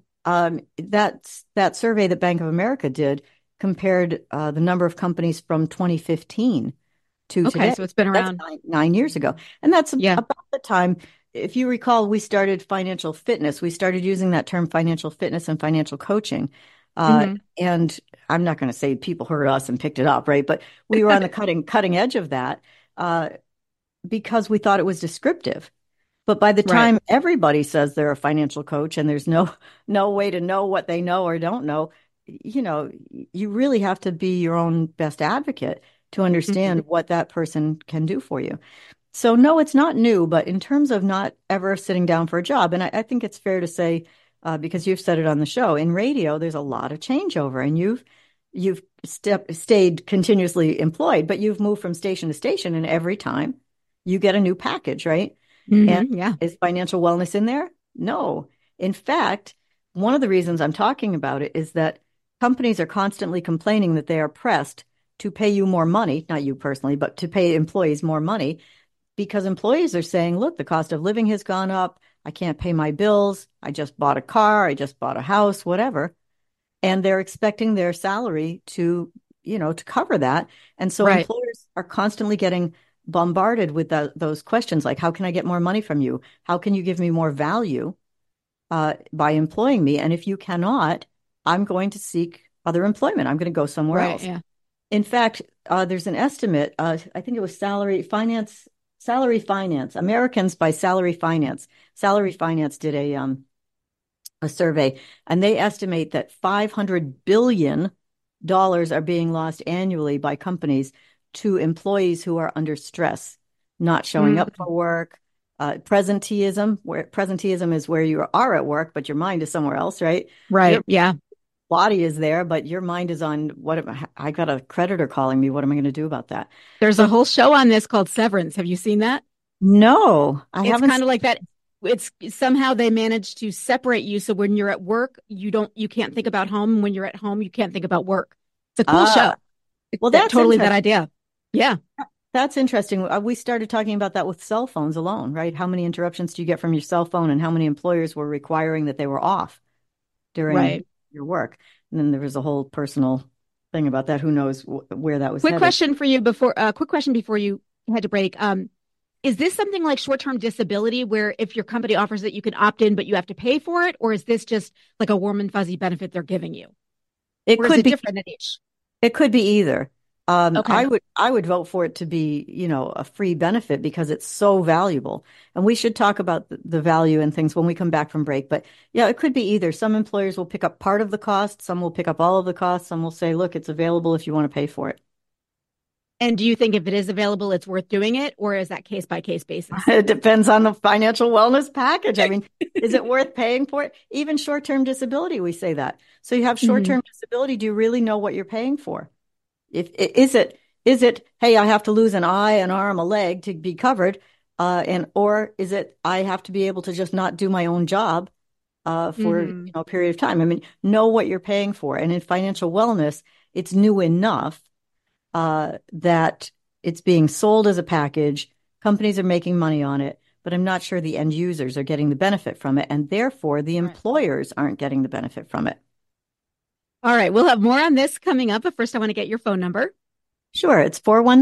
That survey that Bank of America did compared the number of companies from 2015 to Okay. today. So it's been That's around. 9 years ago. And that's Yeah. about the time, if you recall, we started financial fitness. We started using that term financial fitness and financial coaching. Mm-hmm. And I'm not going to say people heard us and picked it up, right? But we were on the cutting edge of that, uh, because we thought it was descriptive. But by the Right. time everybody says they're a financial coach and there's no way to know what they know or don't know, you really have to be your own best advocate to Mm-hmm. understand what that person can do for you. So no, it's not new, but in terms of not ever sitting down for a job, and I think it's fair to say, because you've said it on the show, in radio, there's a lot of changeover, and you've stayed continuously employed, but you've moved from station to station, and every time you get a new package, right? And Mm-hmm. Yeah. is financial wellness in there? No. In fact, one of the reasons I'm talking about it is that companies are constantly complaining that they are pressed to pay you more money, not you personally, but to pay employees more money because employees are saying, look, the cost of living has gone up. I can't pay my bills. I just bought a car. I just bought a house, whatever. And they're expecting their salary to cover that. And so Right. employers are constantly getting bombarded with those questions like, how can I get more money from you? How can you give me more value by employing me? And if you cannot, I'm going to seek other employment. I'm going to go somewhere Right. else. Yeah. In fact, there's an estimate. I think it was Salary Finance, Americans by Salary Finance. Salary Finance did a survey, and they estimate that $500 billion are being lost annually by companies to employees who are under stress, not showing up Mm-hmm. for work. Presenteeism, where presenteeism is where you are at work, but your mind is somewhere else, right? Your Right. Yeah. body is there, but your mind is on I got a creditor calling me. What am I going to do about that? There's a So whole show on this called Severance. Have you seen that? no, I It's haven't. kind of like that. It's somehow they manage to separate you. So when you're at work, you can't think about home. When you're at home, you can't think about work. It's a cool show. Well, That that's totally that interesting. idea. Yeah. That's interesting. We started talking about that with cell phones alone, right? How many interruptions do you get from your cell phone, and how many employers were requiring that they were off during Right. your work? And then there was a whole personal thing about that. Who knows where that was Quick headed? question for you before, quick question before you had to break. Is this something like short-term disability where if your company offers it, you can opt in, but you have to pay for it? Or is this just like a warm and fuzzy benefit they're giving you? It Or is could it be different at each? It could be either. Okay. I would vote for it to be, a free benefit because it's so valuable. And we should talk about the value and things when we come back from break. But yeah, it could be either. Some employers will pick up part of the cost, some will pick up all of the cost, some will say, look, it's available if you want to pay for it. And do you think if it is available, it's worth doing it? Or is that case by case basis? It depends on the financial wellness package. I mean, is it worth paying for it? Even short-term disability, we say that. So you have Mhm. short-term disability. Do you really know what you're paying for? If is it, hey, I have to lose an eye, an arm, a leg to be covered, and or is it I have to be able to just not do my own job for Mhm. a period of time? I mean, know what you're paying for. And in financial wellness, it's new enough that it's being sold as a package. Companies are making money on it, but I'm not sure the end users are getting the benefit from it, and therefore the Right. employers aren't getting the benefit from it. All right. We'll have more on this coming up, but first I want to get your phone number. Sure, it's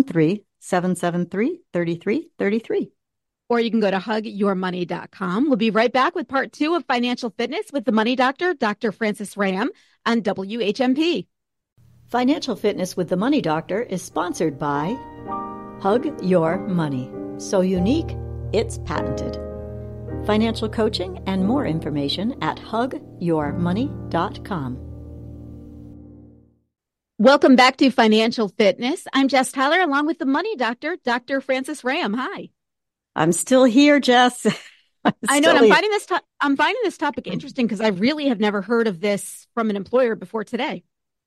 413-773-3333. Or you can go to hugyourmoney.com. We'll be right back with part two of Financial Fitness with the Money Doctor, Dr. Francis Ram on WHMP. Financial Fitness with the Money Doctor is sponsored by Hug Your Money. So unique, it's patented. Financial coaching and more information at hugyourmoney.com. Welcome back to Financial Fitness. I'm Jess Tyler, along with the Money Doctor, Dr. Francis Ram. Hi. I'm still here, Jess. I'm I know, and still here. I'm finding this topic interesting because I really have never heard of this from an employer before today.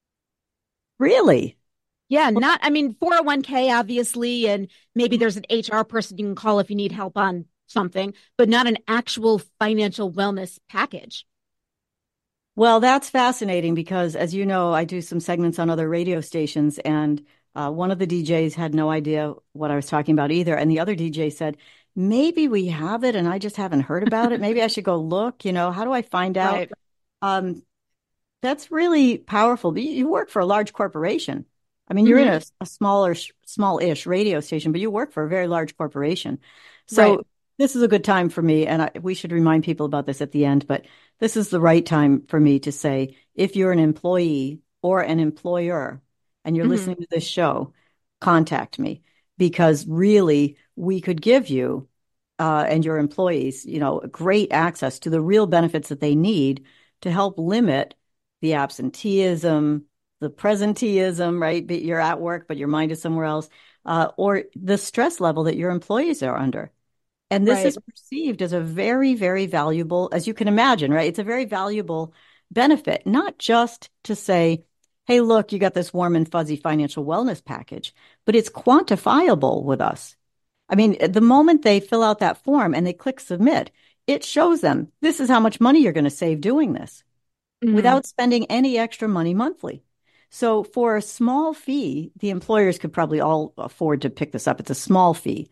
Really? Yeah, I mean, 401k, obviously, and maybe there's an HR person you can call if you need help on something, but not an actual financial wellness package. Well, that's fascinating because, as you know, I do some segments on other radio stations, and one of the DJs had no idea what I was talking about either. And the other DJ said, maybe we have it and I just haven't heard about it. Maybe I should go look, how do I find out? Right. Um, that's really powerful. You work for a large corporation. I mean, you're in Hmm. a small-ish radio station, but you work for a very large corporation. Right. So this is a good time for me, and we should remind people about this at the end, but this is the right time for me to say, if you're an employee or an employer and you're Hmm. listening to this show, contact me because really we could give you and your employees, great access to the real benefits that they need to help limit the absenteeism, the presenteeism, right? But you're at work, but your mind is somewhere else, or the stress level that your employees are under. And this Right. is perceived as a very, very valuable, as you can imagine, right? It's a very valuable benefit, not just to say, hey, look, you got this warm and fuzzy financial wellness package, but it's quantifiable with us. I mean, the moment they fill out that form and they click submit, it shows them this is how much money you're going to save doing this Hmm. without spending any extra money monthly. So for a small fee, the employers could probably all afford to pick this up. It's a small fee.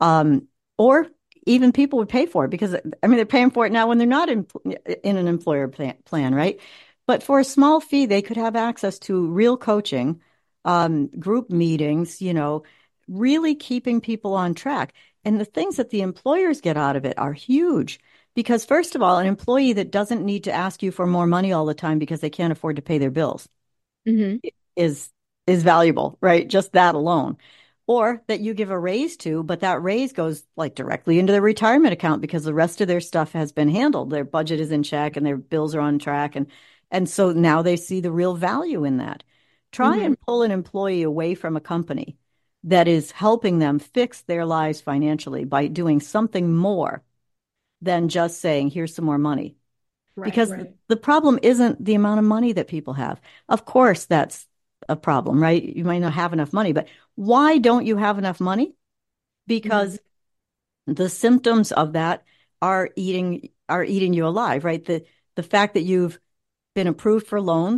Or even people would pay for it because, I mean, they're paying for it now when they're not in an employer plan, right? But for a small fee, they could have access to real coaching, group meetings, really keeping people on track. And the things that the employers get out of it are huge. Because first of all, an employee that doesn't need to ask you for more money all the time because they can't afford to pay their bills Hmm. is is valuable, right? Just that alone. Or that you give a raise to, but that raise goes like directly into their retirement account because the rest of their stuff has been handled. Their budget is in check and their bills are on track. And so now they see the real value in that. Try Hmm. and pull an employee away from a company that is helping them fix their lives financially by doing something more than just saying, here's some more money. Right. Because the problem isn't the amount of money that people have. Of course, that's a problem, right? You might not have enough money, but why don't you have enough money? Hmm. Because the symptoms of that are eating you alive, right? The fact that you've been approved for loans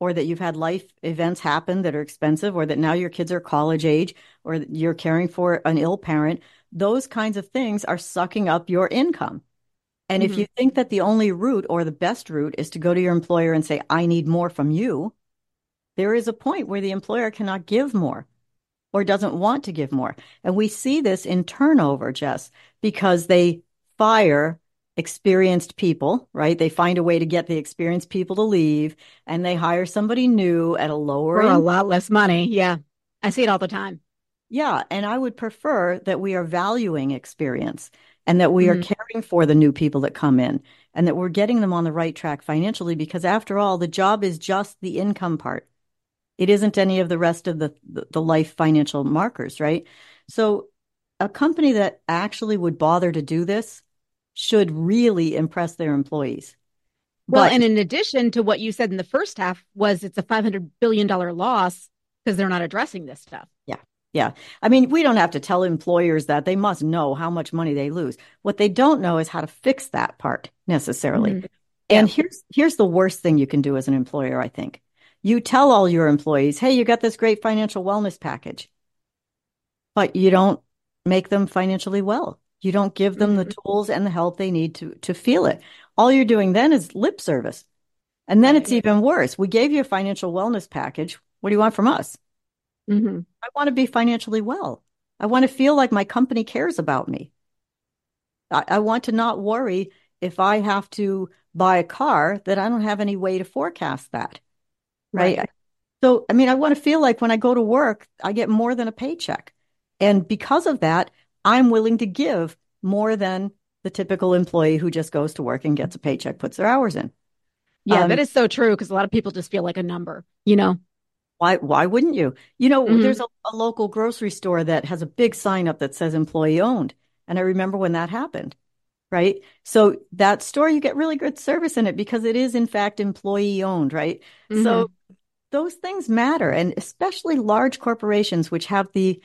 or that you've had life events happen that are expensive, or that now your kids are college age, or you're caring for an ill parent, those kinds of things are sucking up your income. And if you think that the only route or the best route is to go to your employer and say, I need more from you, there is a point where the employer cannot give more or doesn't want to give more. And we see this in turnover, Jess, because they fire experienced people, right? They find a way to get the experienced people to leave, and they hire somebody new at a lower For a lot less money. Yeah. I see it all the time. Yeah. And I would prefer that we are valuing experience and that we are caring for the new people that come in and that we're getting them on the right track financially, because after all, the job is just the income part. It isn't any of the rest of the life financial markers, right? So a company that actually would bother to do this should really impress their employees. Well, and in addition to what you said in the first half was it's a $500 billion loss because they're not addressing this stuff. Yeah. Yeah. I mean, we don't have to tell employers that. They must know how much money they lose. What they don't know is how to fix that part necessarily. And here's the worst thing you can do as an employer, I think. You tell all your employees, hey, you got this great financial wellness package, but you don't make them financially well. You don't give them the tools and the help they need to feel it. All you're doing then is lip service. And then it's even worse. We gave you a financial wellness package. What do you want from us? I want to be financially well. I want to feel like my company cares about me. I want to not worry if I have to buy a car that I don't have any way to forecast that. Right. So, I mean, I want to feel like when I go to work, I get more than a paycheck. And because of that, I'm willing to give more than the typical employee who just goes to work and gets a paycheck, puts their hours in. Yeah, that is so true, because a lot of people just feel like a number, you know? Why wouldn't you? You know, there's a local grocery store that has a big sign up that says employee owned. And I remember when that happened, right? So that store, you get really good service in it because it is in fact employee owned, right? So those things matter. And especially large corporations, which have the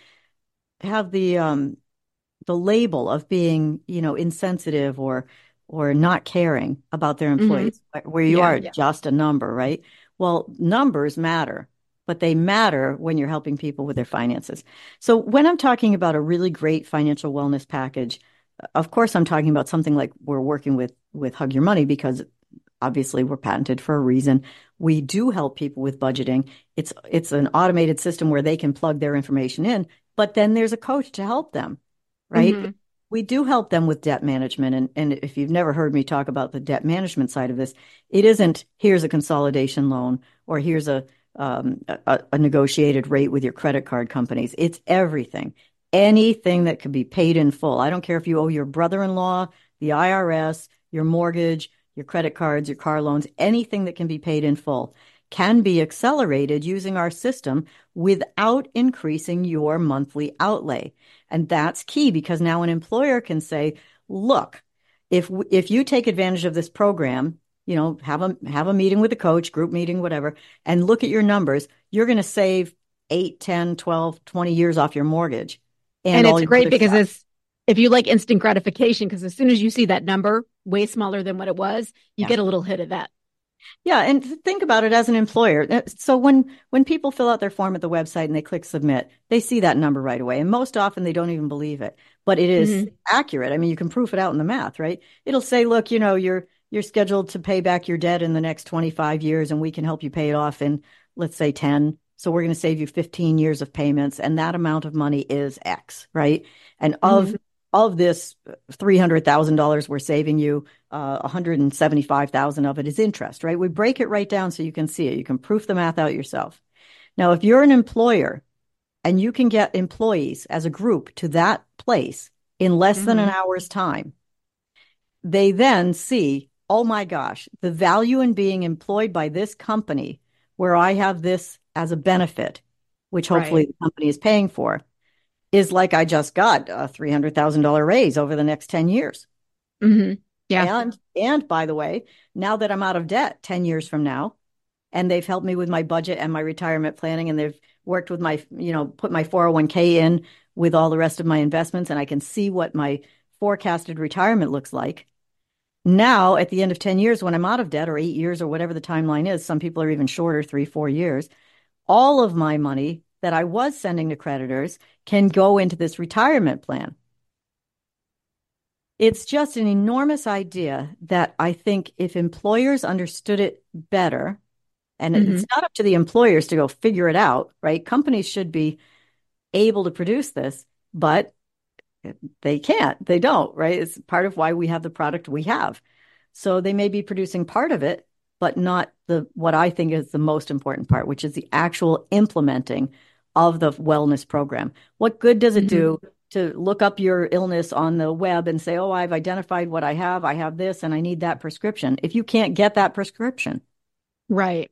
label of being, you know, insensitive or not caring about their employees, where you are just a number, right? Well, numbers matter, but they matter when you're helping people with their finances. So when I'm talking about a really great financial wellness package, of course, I'm talking about something like we're working with Hug Your Money, because obviously we're patented for a reason. We do help people with budgeting. It's an automated system where they can plug their information in, but then there's a coach to help them, right? We do help them with debt management. And if you've never heard me talk about the debt management side of this, it isn't here's a consolidation loan or here's a negotiated rate with your credit card companies. It's everything, anything that could be paid in full. I don't care if you owe your brother-in-law, the IRS, your mortgage, your credit cards, your car loans, anything that can be paid in full can be accelerated using our system without increasing your monthly outlay. And that's key, because now an employer can say, look, if you take advantage of this program, you know, have a meeting with a coach, group meeting, whatever, and look at your numbers, you're going to save 8, 10, 12, 20 years off your mortgage. And it's great because if you like instant gratification, because as soon as you see that number way smaller than what it was, you get a little hit of that. Yeah. And think about it as an employer. So when people fill out their form at the website and they click submit, they see that number right away. And most often they don't even believe it, but it is accurate. I mean, you can proof it out in the math, right? It'll say, look, you know, you're scheduled to pay back your debt in the next 25 years, and we can help you pay it off in, let's say, 10. So we're going to save you 15 years of payments. And that amount of money is X, right? And of this $300,000 we're saving you, $175,000 of it is interest, right? We break it right down so you can see it. You can proof the math out yourself. Now, if you're an employer and you can get employees as a group to that place in less than an hour's time, they then see, oh my gosh, the value in being employed by this company where I have this as a benefit, which hopefully the company is paying for, is like I just got a $300,000 raise over the next 10 years. Yeah. And by the way, now that I'm out of debt 10 years from now, and they've helped me with my budget and my retirement planning, and they've worked with my, you know, put my 401k in with all the rest of my investments, and I can see what my forecasted retirement looks like. now at the end of 10 years, when I'm out of debt, or 8 years, or whatever the timeline is, some people are even shorter, 3, 4 years, all of my money that I was sending to creditors can go into this retirement plan. It's just an enormous idea that I think if employers understood it better, and it's not up to the employers to go figure it out, right? Companies should be able to produce this, but they can't. They don't, right? It's part of why we have the product we have. So they may be producing part of it, but not what I think is the most important part, which is the actual implementing of the wellness program. What good does it do to look up your illness on the web and say, oh, I've identified what I have this, and I need that prescription, if you can't get that prescription? Right.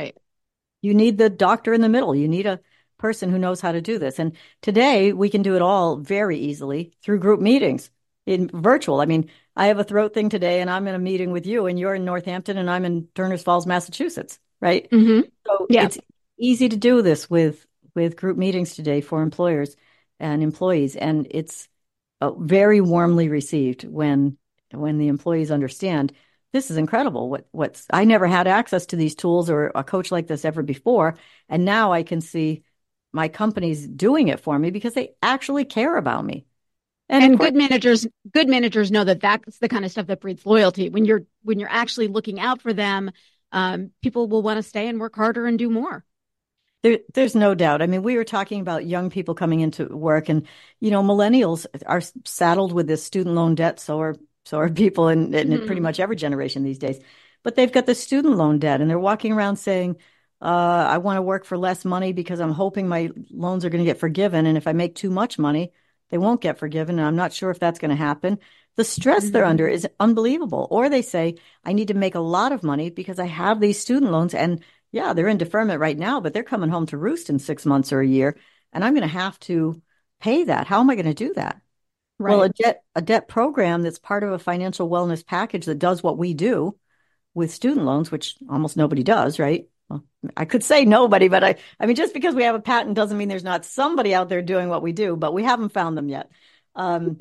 You need the doctor in the middle. You need a person who knows how to do this. And today we can do it all very easily through group meetings in virtual. I mean, I have a throat thing today and I'm in a meeting with you, and you're in Northampton and I'm in Turners Falls, Massachusetts, right? So it's easy to do this with group meetings today for employers and employees. And it's very warmly received when the employees understand this is incredible. I never had access to these tools or a coach like this ever before. And now I can see my company's doing it for me because they actually care about me. And good managers know that that's the kind of stuff that breeds loyalty. When you're actually looking out for them, people will want to stay and work harder and do more. There's no doubt. I mean, we were talking about young people coming into work, and millennials are saddled with this student loan debt. So are people in pretty much every generation these days. But they've got the student loan debt, and they're walking around saying, I want to work for less money because I'm hoping my loans are going to get forgiven. And if I make too much money, they won't get forgiven. And I'm not sure if that's going to happen. The stress they're under is unbelievable. Or they say, I need to make a lot of money because I have these student loans. And yeah, they're in deferment right now, but they're coming home to roost in 6 months or a year. And I'm going to have to pay that. How am I going to do that? Right. Well, a debt program that's part of a financial wellness package that does what we do with student loans, which almost nobody does, right? Well, I could say nobody, but I mean, just because we have a patent doesn't mean there's not somebody out there doing what we do, but we haven't found them yet. And,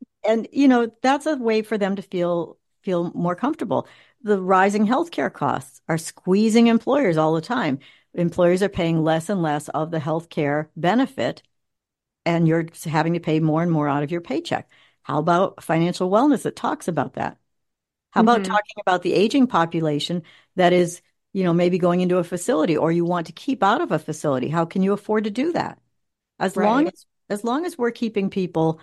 that's a way for them to feel more comfortable. The rising healthcare costs are squeezing employers all the time. Employers are paying less and less of the healthcare benefit, and you're having to pay more and more out of your paycheck. How about financial wellness that talks about that? How about talking about the aging population that is, maybe going into a facility, or you want to keep out of a facility? How can you afford to do that? As long as we're keeping people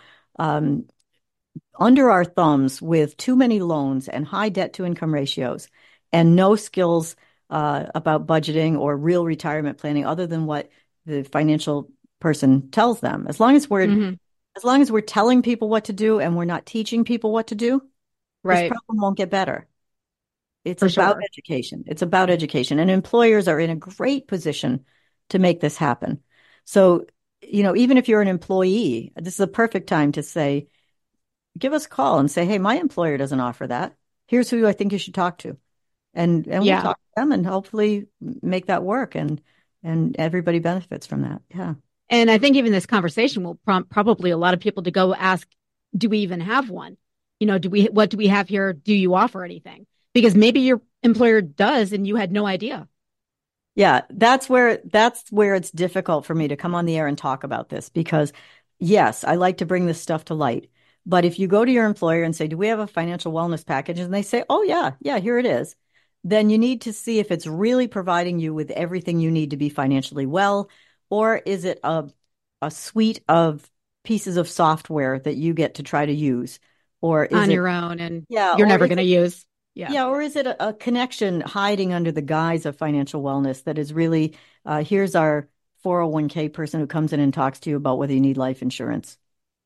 under our thumbs with too many loans and high debt to income ratios and no skills about budgeting or real retirement planning other than what the financial person tells them, as long as we're telling people what to do and we're not teaching people what to do, this problem won't get better. It's about education. It's about education, and employers are in a great position to make this happen. So, even if you're an employee, this is a perfect time to say, give us a call and say, hey, my employer doesn't offer that. Here's who I think you should talk to. And we'll talk to them and hopefully make that work, and everybody benefits from that. Yeah. And I think even this conversation will prompt probably a lot of people to go ask, do we even have one? What do we have here? Do you offer anything? Because maybe your employer does and you had no idea. Yeah, that's where it's difficult for me to come on the air and talk about this, because yes, I like to bring this stuff to light. But if you go to your employer and say, do we have a financial wellness package? And they say, oh, yeah, here it is. Then you need to see if it's really providing you with everything you need to be financially well, or is it a suite of pieces of software that you get to try to use, or is on your own, and you're never going to use. Yeah. Or is it a connection hiding under the guise of financial wellness that is really, here's our 401k person who comes in and talks to you about whether you need life insurance.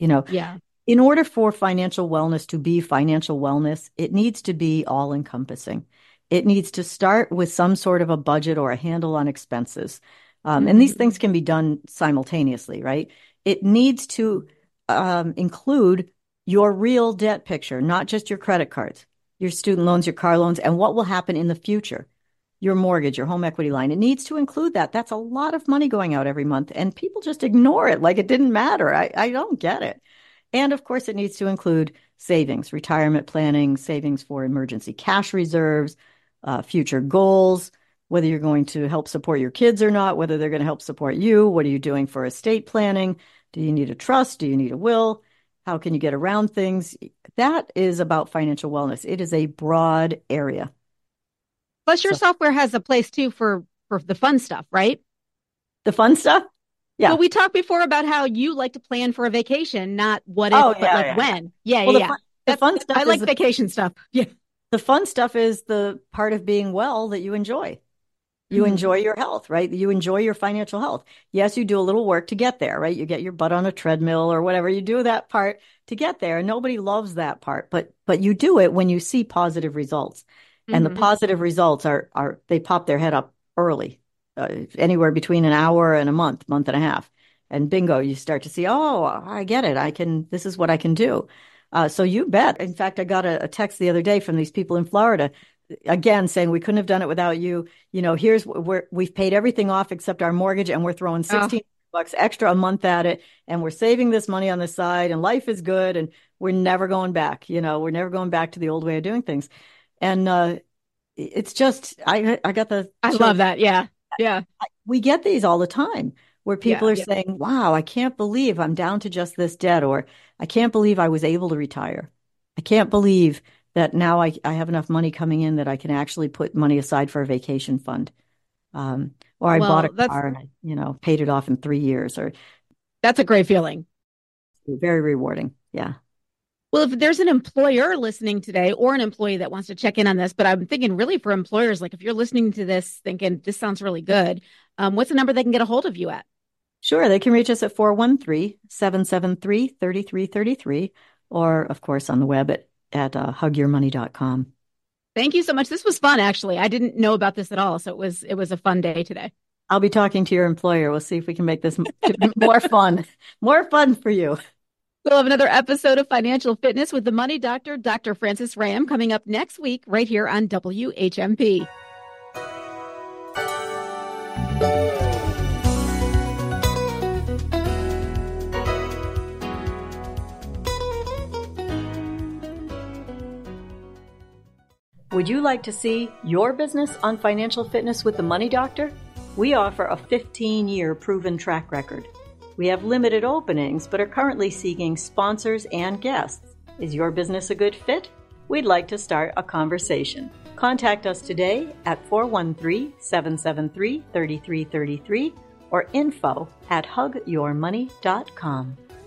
In order for financial wellness to be financial wellness, it needs to be all encompassing. It needs to start with some sort of a budget or a handle on expenses. And these things can be done simultaneously, right? It needs to include your real debt picture, not just your credit cards, your student loans, your car loans, and what will happen in the future, your mortgage, your home equity line. It needs to include that. That's a lot of money going out every month, and people just ignore it like it didn't matter. I don't get it. And of course, it needs to include savings, retirement planning, savings for emergency cash reserves, future goals, whether you're going to help support your kids or not, whether they're going to help support you. What are you doing for estate planning? Do you need a trust? Do you need a will? How can you get around things? That is about financial wellness. It is a broad area. Plus, your software has a place too for the fun stuff, right? The fun stuff? Yeah. Well, we talked before about how you like to plan for a vacation, not what if, but like when. Yeah, well, yeah. The fun stuff. I like vacation stuff. Yeah. The fun stuff is the part of being well that you enjoy. You enjoy your health, right? You enjoy your financial health. Yes, you do a little work to get there, right? You get your butt on a treadmill or whatever. You do that part to get there. Nobody loves that part, but you do it when you see positive results. And the positive results are they pop their head up early, anywhere between an hour and a month and a half. And bingo, you start to see, oh, I get it. This is what I can do. So you bet. In fact, I got a text the other day from these people in Florida, again, saying we couldn't have done it without you. You know, here's where we've paid everything off except our mortgage, and we're throwing $16 extra a month at it, and we're saving this money on the side, and life is good, and we're never going back. You know, we're never going back to the old way of doing things. And it's just, I got the. I love that. Yeah. Yeah. We get these all the time where people are saying, wow, I can't believe I'm down to just this debt, or I can't believe I was able to retire. I can't believe that now I have enough money coming in that I can actually put money aside for a vacation fund. Or I bought a car and I, paid it off in 3 years. Or that's a great feeling. Very rewarding. Yeah. Well, if there's an employer listening today or an employee that wants to check in on this, but I'm thinking really for employers, like if you're listening to this thinking this sounds really good, what's the number they can get a hold of you at? Sure. They can reach us at 413-773-3333, or of course on the web at hugyourmoney.com. Thank you so much. This was fun, actually. I didn't know about this at all. So it was a fun day today. I'll be talking to your employer. We'll see if we can make this more fun for you. We'll have another episode of Financial Fitness with the Money Doctor, Dr. Frances Ram, coming up next week right here on WHMP. Would you like to see your business on Financial Fitness with the Money Doctor? We offer a 15-year proven track record. We have limited openings, but are currently seeking sponsors and guests. Is your business a good fit? We'd like to start a conversation. Contact us today at 413-773-3333 or info@hugyourmoney.com.